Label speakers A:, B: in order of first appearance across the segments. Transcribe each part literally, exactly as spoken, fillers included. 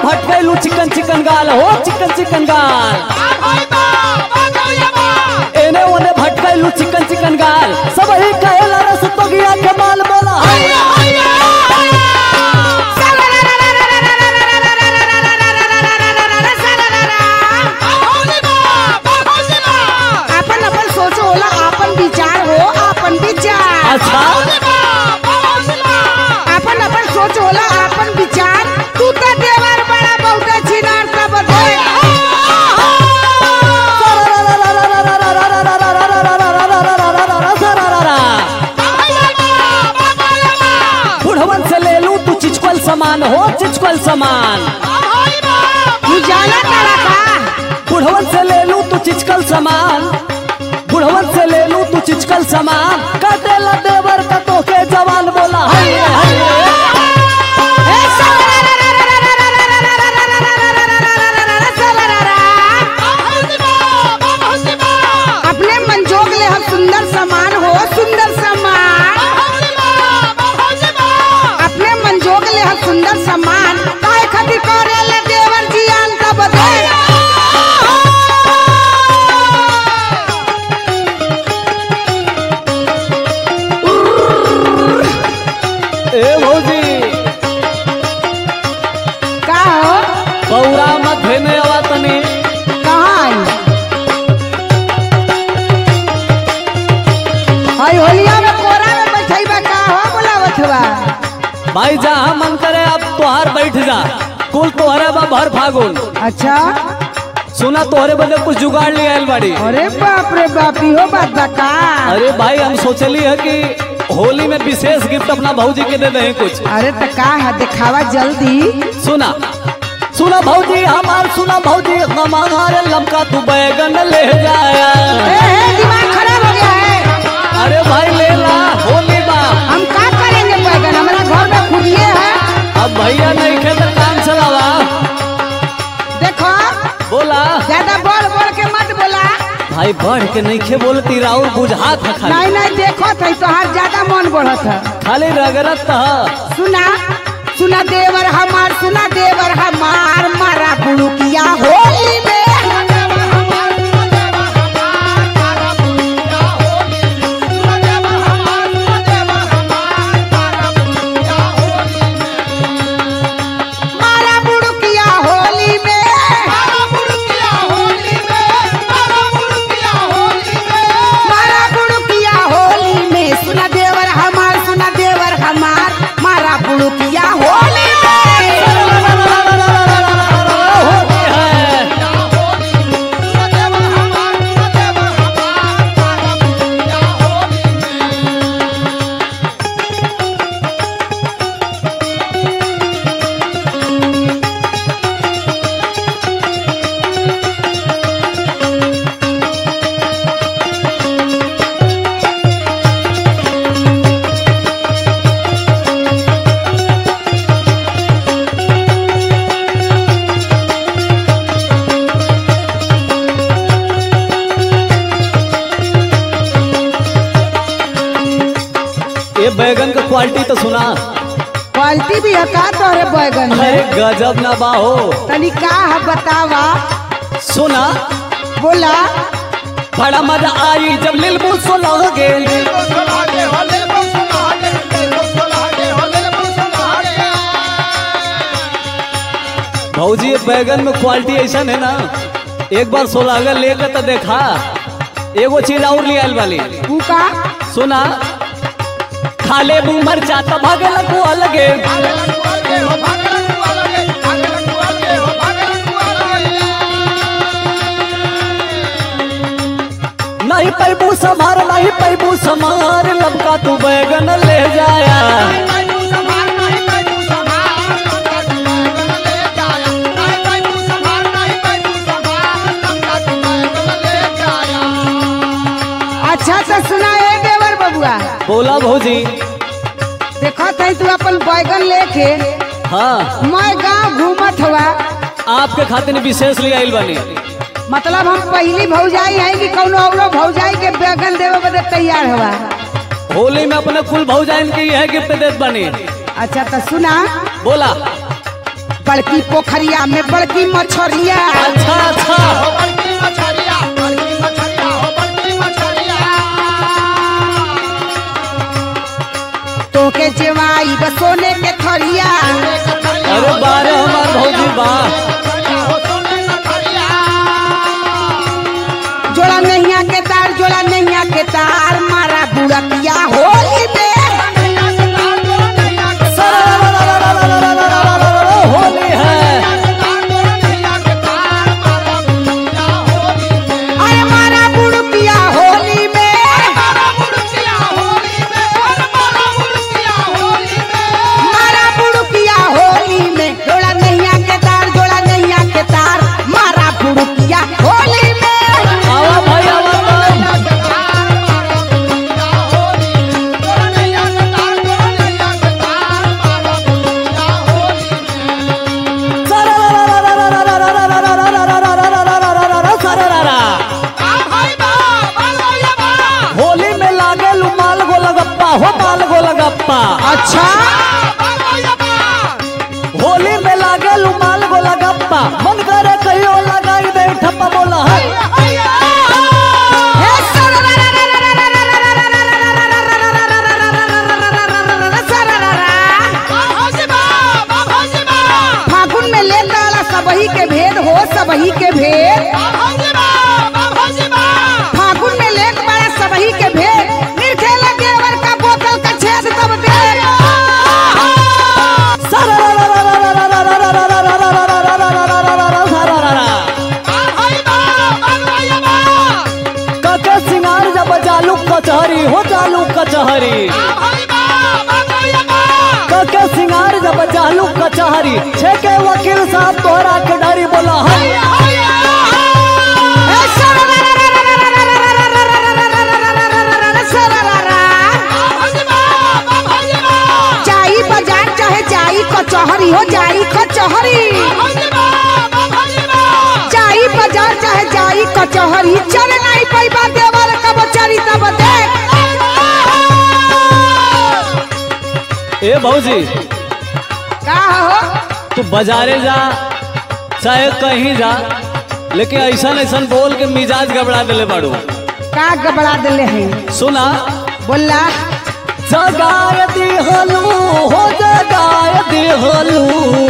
A: भटकैलू चिकन चिकन गाल हो चिकन चिकन गाल एने ओने भटकैलू चिकन चिकन गाल सब ही कहेला रस तो गया के माल बोला
B: अपन अपन सोचो होला अपन विचार हो अपन विचार
A: अच्छा
B: अपन अपन सोच होला अपन विचार तू तो देवर बड़ा बहुत छिनार सब दे
A: बुढ़वन से ले लू तू चिचकल सामान हो चिचकल सामान
B: तू जाना तारा का
A: बुढ़वन से ले लू तू चिचकल सामान बुढ़वन से ले लू तू चिचकल सामान कटेला देवर का तो के जवान बोला हाय हाय
B: अपने मंजोग ले हम सुंदर सामान हो सुंदर सामान अपने मंजोग ले हम सुंदर सामान काहे खातिर करे ले देवर जियान का बदे
A: ए भौजी
B: का हो
A: पौरा मत भेने आवा तनी
B: कहाँ आई हाय होलिया में कोरा में बैठई बा का हो बोलावत बा
A: भाई जहाँ मन करे अब तोहार बैठ जा कुल तोहरे बा भर फागुन
B: अच्छा
A: सुना तोहरे बदे कुछ जुगाड़ ले आयल बाड़ी
B: अरे बाप रे बाप इहो बात बा का
A: अरे भाई हम सोचली है कि होली में विशेष गिफ्ट अपना भौजी के दे दे कुछ
B: अरे त का है दिखावा जल्दी
A: सुना सुना भौजी हमार सुना भौजी हमारे लमका तू बैगन ले जाया
B: ए, ए, दिमाग खराब हो गया है
A: अरे भाई ले ला होली बा
B: हम का करेंगे बैगन हमारा घर में खुदिए है
A: अब भैया नहीं खे तो काम चलावा
B: देखो
A: बोला
B: ज्यादा बोल बोल के मत बोला
A: भाई बढ़ के नहीं खे बोलती राउर बुझा था खाली
B: नहीं नहीं देखो तो तोहार ज्यादा मन बढ़त है
A: खाली रगरत था
B: सुना सुना देवर हमार सुना देवर हमार मारा बुड़ुकिया होली में मारा बुड़ुकिया होली में मारा बुड़ुकिया होली में सुना देवर हमार सुना देवर हमार मारा बुड़ुकिया होली में
A: होती है ये बैगन का क्वालिटी तो सुना
B: क्वालिटी भी है का तोहरे बैगन
A: अरे
B: में
A: गजब ना बाहो
B: तनी का है बतावा
A: सुना
B: बोला
A: बड़ा मजा आई जब नीलबू सोलह गे भौजी ये बैगन में क्वालिटी ऐसा है ना एक बार सोलह लेकर तो देखा एगो चीज और ले आयल वाली
B: तू का
A: सुना खाले मुंह मरचा तो भागे लगू अलगे नहीं पैबू समार नहीं पैबू समार लबका तू बैगन ले जाया
B: अच्छा से सुना है देवर बबुआ
A: बोला भौजी
B: देखो थे तू अपन बैगन लेके
A: हाँ
B: मैं गांव घूमत हुआ
A: आपके खातिर विशेष ले आइल बनी
B: मतलब हम पहली भौजाई है कि कौनो औरो भौजाई के बैगन देवे बदे तैयार हुआ
A: होली में अपने कुल भौजाइन के यह गिफ्ट देत बनी
B: अच्छा तो सुना
A: बोला
B: बड़की पोखरिया में बड़की मछरिया
A: अच्छा अच्छा
B: तोके जेवाई बसोने के थरिया
A: अरे बारे हमार भौजी वाह
B: जोड़ा नैया के तार जोड़ा नैया के तार मारा बुड़किया होली में
A: होली है
B: अरे मारा बुड़किया होली में मारा बुड़किया होली में जोड़ा नैया के तार जोड़ा नैया के तार मारा बुड़किया होली में
A: आवा भाई आवा होली में लागे माल गोलगप्पा हो माल गोलगप्पा
B: अच्छा
A: होली में लागे माल गोलगप्पा मन करे कहियो लगाई दे ठप्पा बोला है
B: हे सररा फागुन में ले डाला सबही के भेद हो सबही के भेद फागुन में ले बड़ा सबही के भेद निर्खेला गेवर का बोतल का छेद तब दे
A: कके सिंगार जब जालू कचहरी हो जालू कचहरी कके सिंगार जब जालू कचहरी छेके वकील साहब तोहरा के डरी बोला है
B: हे सररा जाई बाजार चाहे जाई कचहरी हो जाई कचहरी जाई बाजार चाहे जाई कचहरी चले नहीं पैबा देवर का बचारी तब देख
A: ए भौजी
B: का हो
A: तू बाजारे जा चाहे कहीं जा लेकिन ऐसा ऐसा बोल के मिजाज गबड़ा दिले बाड़ू
B: का गबड़ा दिले है
A: सुना
B: बोला
A: जगाय दिहलू हो जगाय दिहलू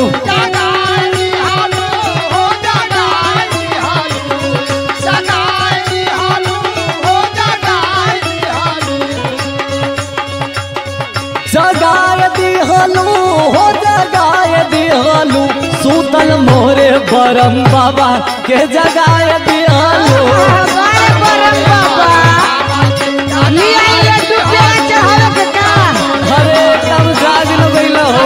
A: जगाय दिहलू हो जगाय दिहलू सूतल मोरे बरम बाबा के जगाय दिहलू
B: बारे बरम बाबा लिया लड्डू प्यारा चढ़ावे के का
A: हरे तब जाग न गइल हो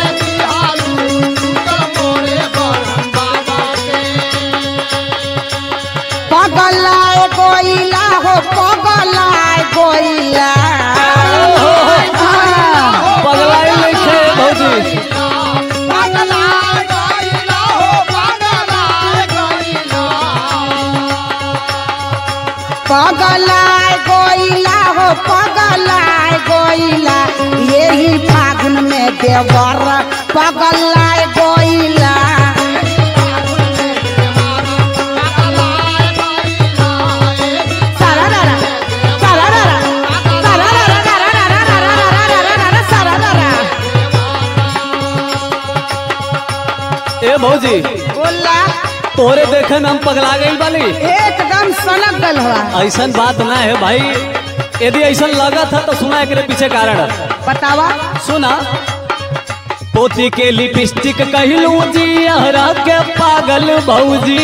B: पगलाए कोइला हो पगलाए कोइला
A: पगलाई लिखे भौजी
B: पगलाए कोइला हो पगलाए कोइला यही फागुन में देवर पगलाए कोइला सररा सररा सररा
A: ए भौजी
B: बोला
A: तोरे देखे में हम पगला गई बाली
B: एकदम सनक गल हुआ
A: ऐसन बात ना है भाई यदि ऐसा लगा था तो सुना एकरे पीछे कारण
B: बतावा
A: सुना पोती के लिपस्टिक कहलू जी हरा के पागल भौजी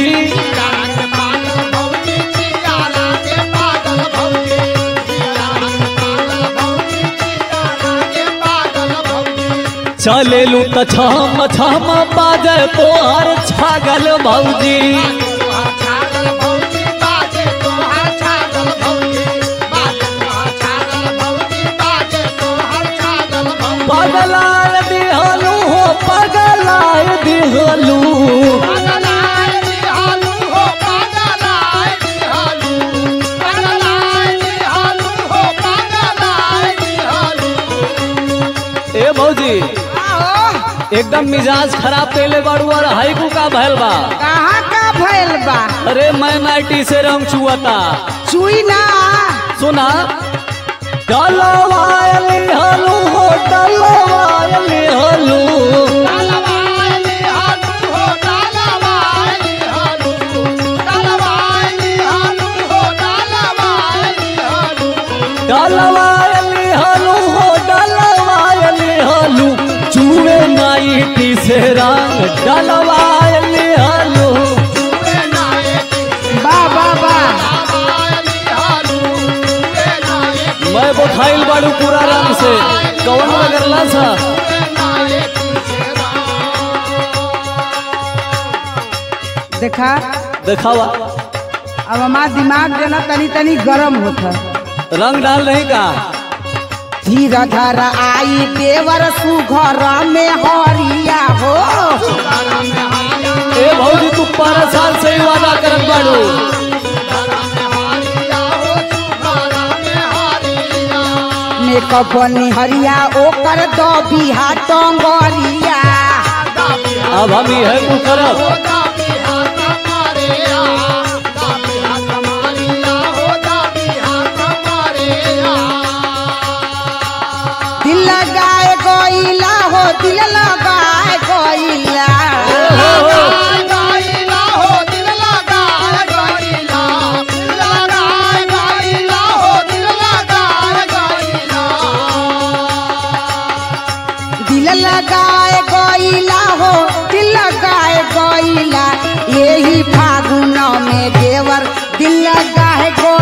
A: चलेलू त छम छम बाजे तोहर छागल भौजी पगलाय दिहलू हो पगलाय दिहलू ए भौजी एकदम मिजाज खराब कैले बाड़ू और हाइकू का भैल बा।
B: कहाँ का भइल बा?
A: अरे मैं नाइटी से रंग छुआता।
B: चुई ना।
A: सुना डलवायली हलू हो डलवायली हलू डलवायली हलू हो डलवायली हलू चूहे नाइटी से रंग डलवायली हलू।
B: बा बा बा
A: मैं बुखाइल बाड़ू पूरा रंग से कौन लगरला सा।
B: देखा
A: दिखावा
B: अब हमार दिमाग जो ना तनी तनी गरम होता।
A: रंग डाल नहीं का।
B: धीरा धारा आई देवर सुघर में हरिया हो।
A: ए भौजी तू बारह साल से ही वादा करत बाड़ू।
B: मेकअप हरिया ओकर दो बिहा टंगरिया।
A: अब हम ये तू करब।
B: दिल लगाए गइला हो दिल लगाए गइला। दिल लगाए गइला हो दिल लगाए गइला। यही फागुन में देवर दिल लगाए गइला।